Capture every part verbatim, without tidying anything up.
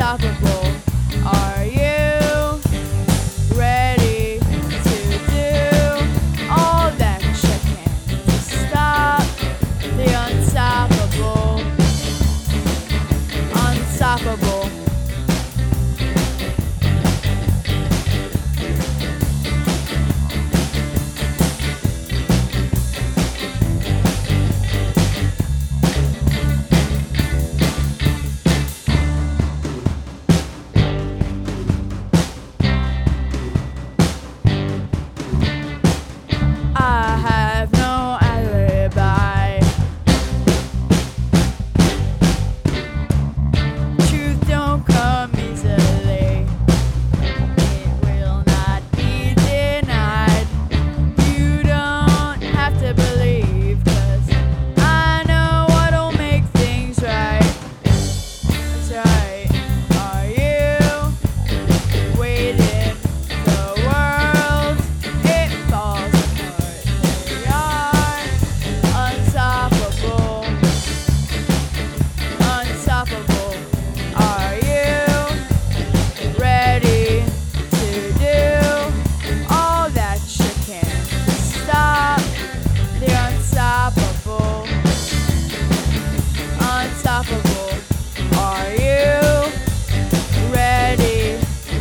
unstoppable. Are you ready to do all that you can to stop the unstoppable? Unstoppable. I have no alibi. Truth don't come easily. It will not be denied. You don't have to believe, 'cause I know what'll make things right. That's right. Are you waiting? The world, it falls apart. They are unstoppable. Unstoppable. Are you ready to do all that you can to stop the unstoppable? Unstoppable. Are you ready?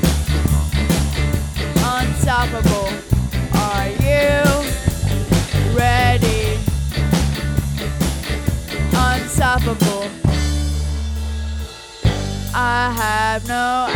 Unstoppable. Are you ready? Unstoppable. I have no